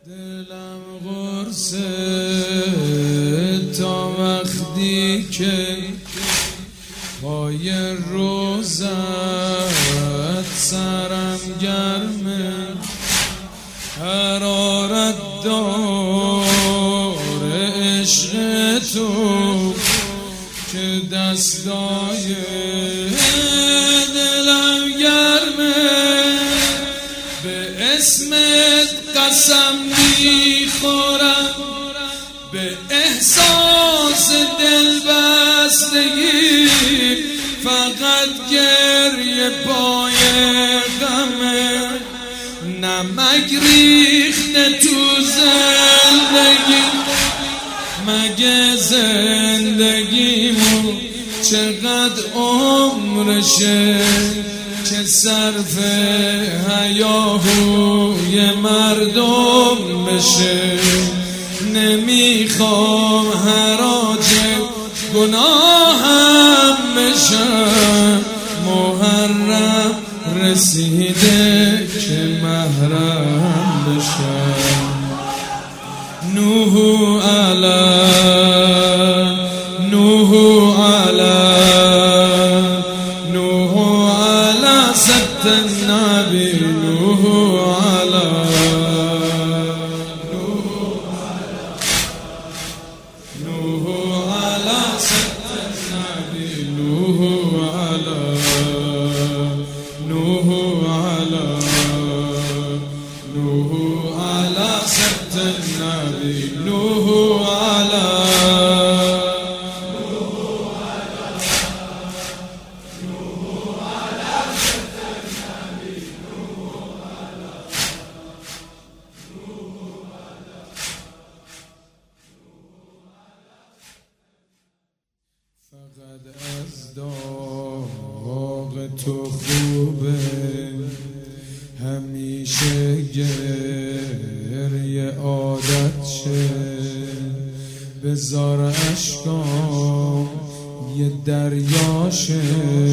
دلم قرصه تا وقتی که پای روزت سرم گرمه، حرارت داره عشق تو که دستای دلم گرمه. به اسمت قسم میخورم، به احساس دلبستگی، فقط گریه پای غمه. نمک ریخته تو زندگی، مگه زندگیمو چقدر عمرشه که صرف هیاهوی مردم بشه. نمیخوام حراج گناهم بشم، محرم رسیده که محرم بشم. نوح علی نوح علی نوح علی سبت النبی، نوح علی نوح علی سبت النبی، نوح علی نوح علی نوح علی سبت النبی، نوح علی فقط از داغ تو خوبه، همیشه گریه عادت شه. بذار اشکام یه دریاشه،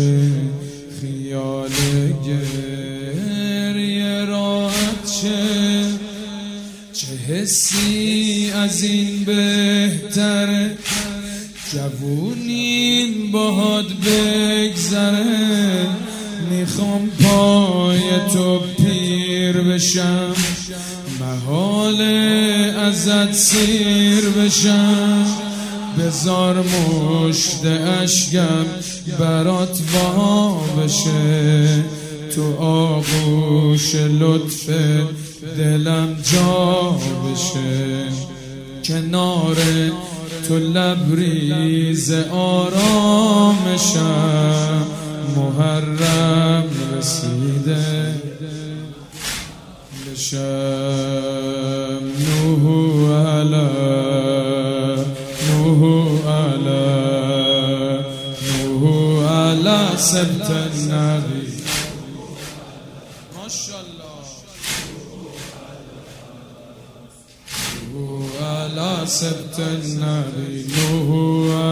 خیال گریه راحت شه. چه حسی از این بهتره، جوونیم باهات بگذره. میخوام پای تو پیر بشم، محال ازت سیر بشم. بذار مشت اشکم برات وا بشه، تو آغوش لطف دلم جا بشه. کنار تو لبریز آرامشم، محرم رسیده بشم. نوح علی نوح علی نوح علی سبت النبی، ماشاءالله. نوح علی سبت النبی، نوح